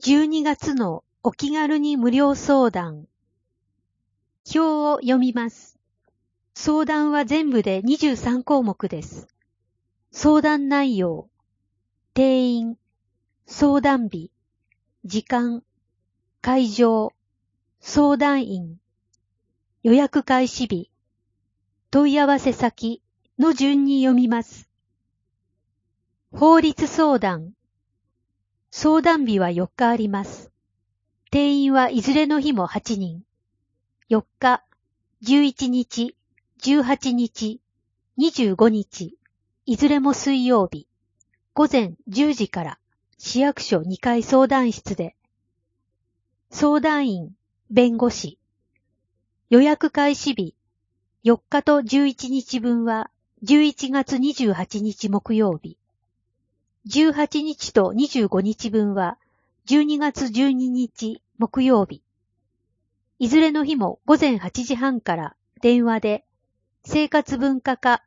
12月のお気軽に無料相談。表を読みます。相談は全部で23項目です。相談内容、定員、相談日、時間、会場、相談員、予約開始日、問い合わせ先の順に読みます。法律相談。相談日は4日あります。定員はいずれの日も8人。4日、11日、18日、25日、いずれも水曜日、午前10時から市役所2階相談室で。相談員、弁護士。予約開始日、4日と11日分は11月28日木曜日。18日と25日分は12月12日木曜日。いずれの日も午前8時半から電話で生活文化課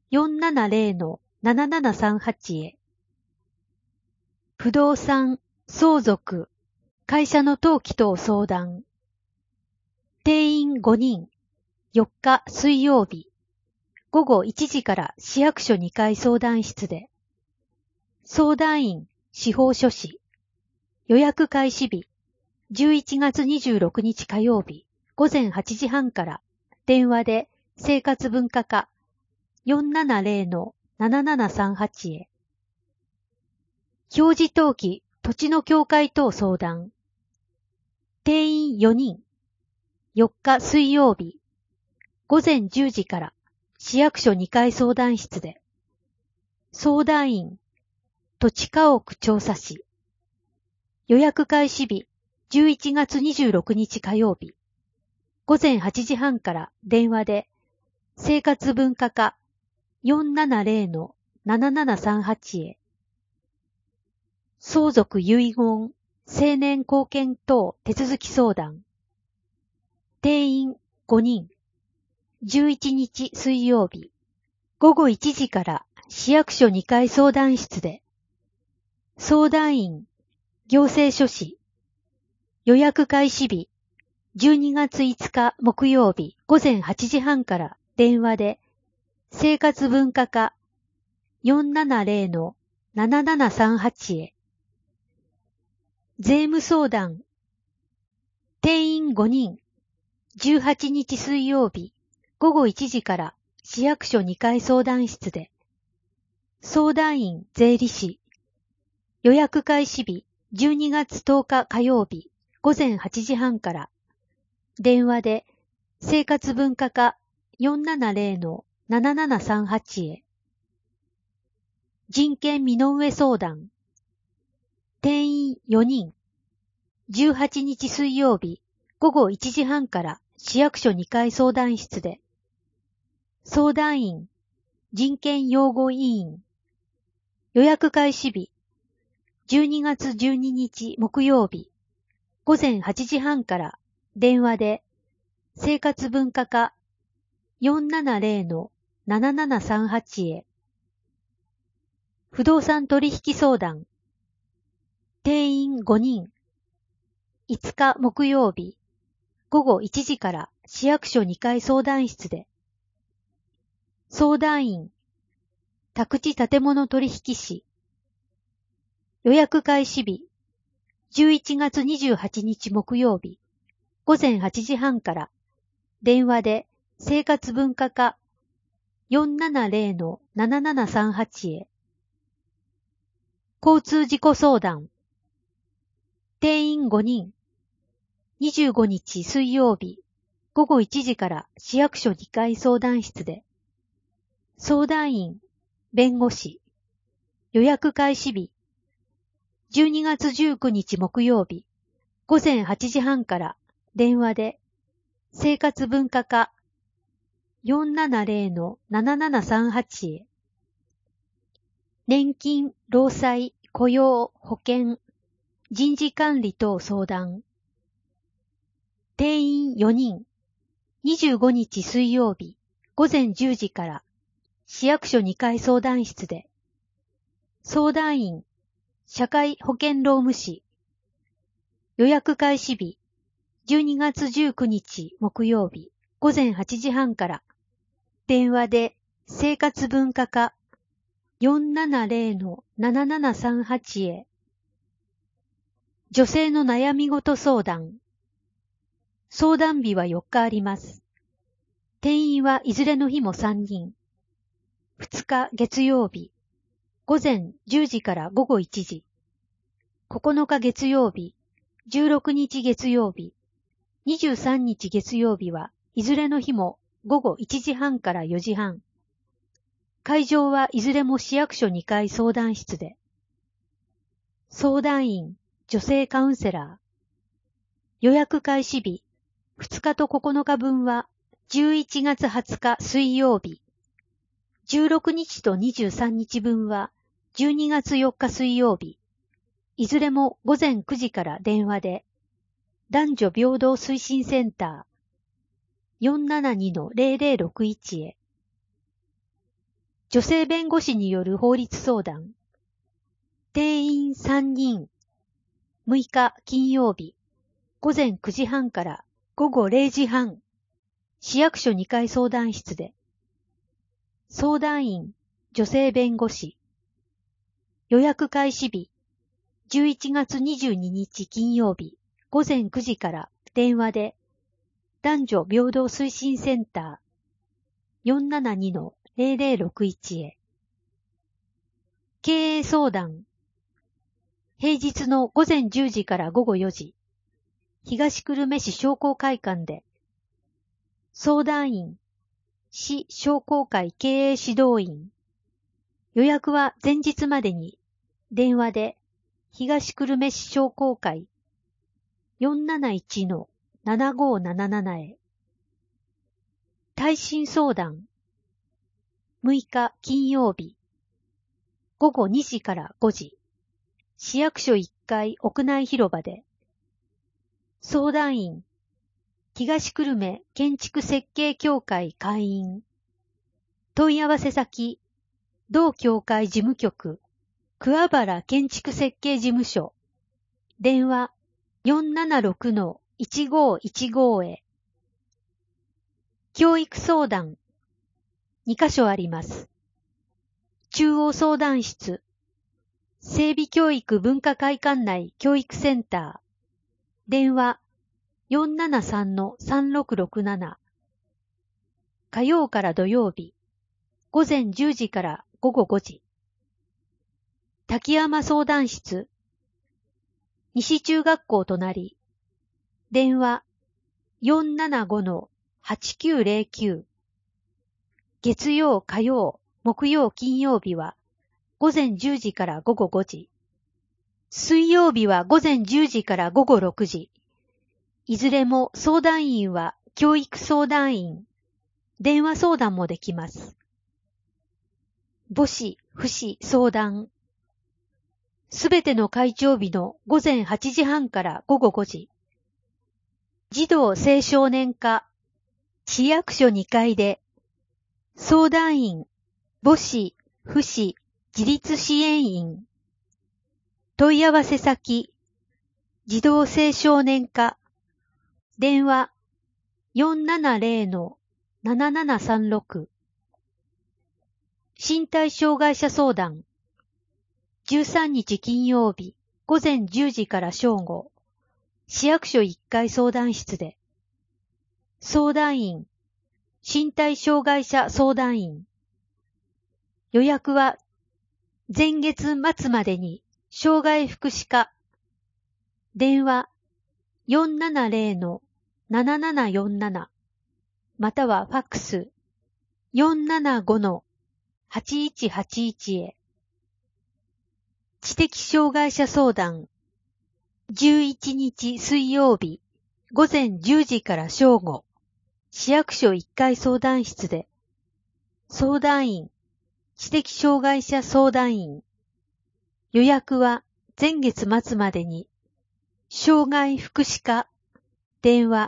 470-7738 へ。不動産、相続、会社の登記等相談。定員5人、4日水曜日、午後1時から市役所2階相談室で。相談員、司法書士。予約開始日、11月26日火曜日、午前8時半から電話で生活文化課 470-7738 へ。表示登記、土地の境界等相談。定員4人、4日水曜日、午前10時から市役所2階相談室で。相談員、土地家屋調査士。予約開始日、11月26日火曜日、午前8時半から電話で生活文化課 470-7738 へ。相続遺言、成年後見等手続き相談。定員5人、11日水曜日、午後1時から市役所2階相談室で。相談員、行政書士。予約開始日、12月5日木曜日午前8時半から電話で生活文化課 470-7738 へ。税務相談。定員5人、18日水曜日午後1時から市役所2階相談室で。相談員税理士。予約開始日、12月10日火曜日午前8時半から電話で生活文化課 470-7738 へ。人権身の上相談。定員4人、18日水曜日午後1時半から市役所2階相談室で。相談員、人権擁護委員。予約開始日、12月12日木曜日、午前8時半から電話で生活文化課 470-7738 へ。不動産取引相談。定員5人、5日木曜日、午後1時から市役所2階相談室で。相談員、宅地建物取引士。予約開始日、11月28日木曜日、午前8時半から電話で生活文化課 470-7738 へ。交通事故相談。定員5人、25日水曜日、午後1時から市役所2階相談室で。相談員、弁護士。予約開始日、12月19日木曜日、午前8時半から電話で生活文化課 470-7738 へ。年金、労災、雇用、保険、人事管理等相談。定員4人、25日水曜日、午前10時から市役所2階相談室で。相談員、社会保険労務士。 予約開始日、12月19日木曜日、午前8時半から、電話で生活文化課 470-7738 へ。女性の悩み事相談。相談日は4日あります。定員はいずれの日も3人。2日月曜日、午前10時から午後1時。9日月曜日、16日月曜日、23日月曜日はいずれの日も午後1時半から4時半。会場はいずれも市役所2階相談室で。相談員、女性カウンセラー。予約開始日、2日と9日分は11月20日水曜日。16日と23日分は12月4日水曜日。いずれも午前9時から電話で、男女平等推進センター 472-0061 へ。女性弁護士による法律相談。定員3人。6日金曜日、午前9時半から午後0時半。市役所2階相談室で。相談員、女性弁護士。予約開始日、11月22日金曜日、午前9時から電話で、男女平等推進センター 472-0061 へ。経営相談。平日の午前10時から午後4時、東久留米市商工会館で。相談員、市商工会経営指導員。予約は前日までに、電話で、東久留米市商工会 471-7577 へ。耐震相談。6日金曜日、午後2時から5時、市役所1階屋内広場で。相談員、東久留米建築設計協会会員。問い合わせ先、同協会事務局、桑原建築設計事務所。電話 476-1515 へ。教育相談。2カ所あります。中央相談室、整備教育文化会館内教育センター。電話 473-3667。火曜から土曜日、午前10時から午後5時。滝山相談室、西中学校隣。電話 475-8909。月曜、火曜、木曜、金曜日は午前10時から午後5時。水曜日は午前10時から午後6時。いずれも相談員は教育相談員。電話相談もできます。母子、父子相談。すべての会長日の午前8時半から午後5時。児童青少年課、市役所2階で、相談員、母子、父子、自立支援員。問い合わせ先、児童青少年課、電話 470-7736。身体障害者相談。13日金曜日、午前10時から正午、市役所1階相談室で。相談員、身体障害者相談員。予約は前月末までに障害福祉課。電話 470-7747 またはファックス 475-8181 へ。知的障害者相談。11日水曜日、午前10時から正午、市役所1階相談室で。相談員、知的障害者相談員。予約は前月末までに。障害福祉課。電話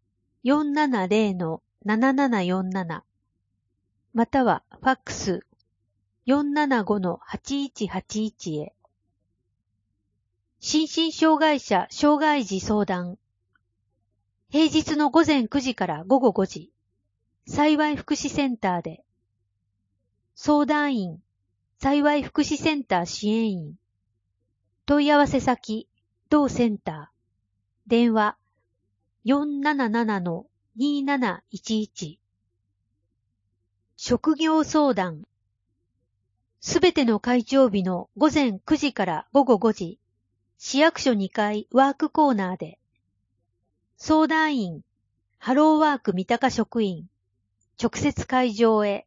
470-7747 またはファックス 475-8181 へ。 心身障害者障害児相談。平日の午前9時から午後5時、幸福祉センターで。相談員、幸福祉センター支援員。問い合わせ先、同センター。電話、477-2711。職業相談。すべての会長日の午前9時から午後5時、市役所2階ワークコーナーで。相談員、ハローワーク三鷹職員、直接会場へ。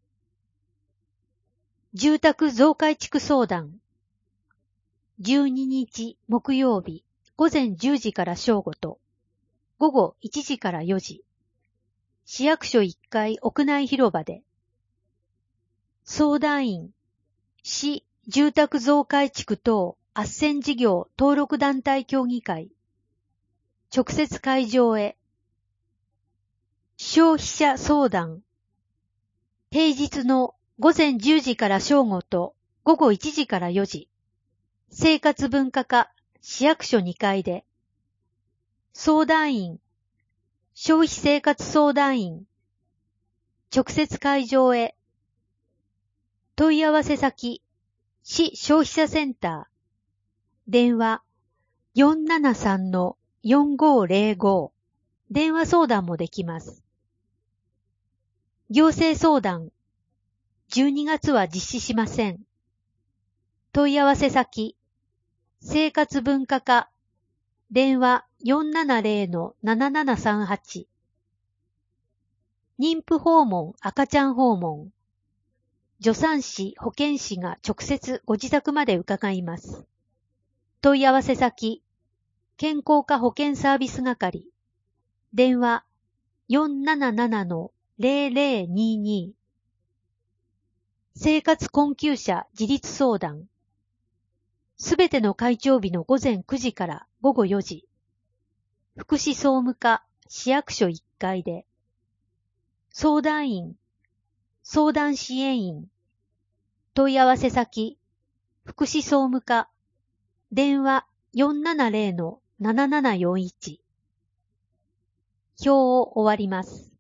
住宅増改築相談。12日木曜日、午前10時から正午と、午後1時から4時。市役所1階屋内広場で。相談員、市住宅増改築等斡旋事業登録団体協議会。直接会場へ。消費者相談。平日の午前10時から正午と午後1時から4時。生活文化課市役所2階で。相談員。消費生活相談員。直接会場へ。問い合わせ先。市消費者センター。電話 473-4505。電話相談もできます。行政相談。12月は実施しません。問い合わせ先。生活文化課。電話 470-7738。妊婦訪問、赤ちゃん訪問。助産師、保健師が直接ご自宅まで伺います。問い合わせ先。健康課保健サービス係。電話 477-0022。生活困窮者自立相談。すべての会長日の午前9時から午後4時。福祉総務課市役所1階で。相談員、相談支援員。問い合わせ先、福祉総務課。電話 470-7741。表を終わります。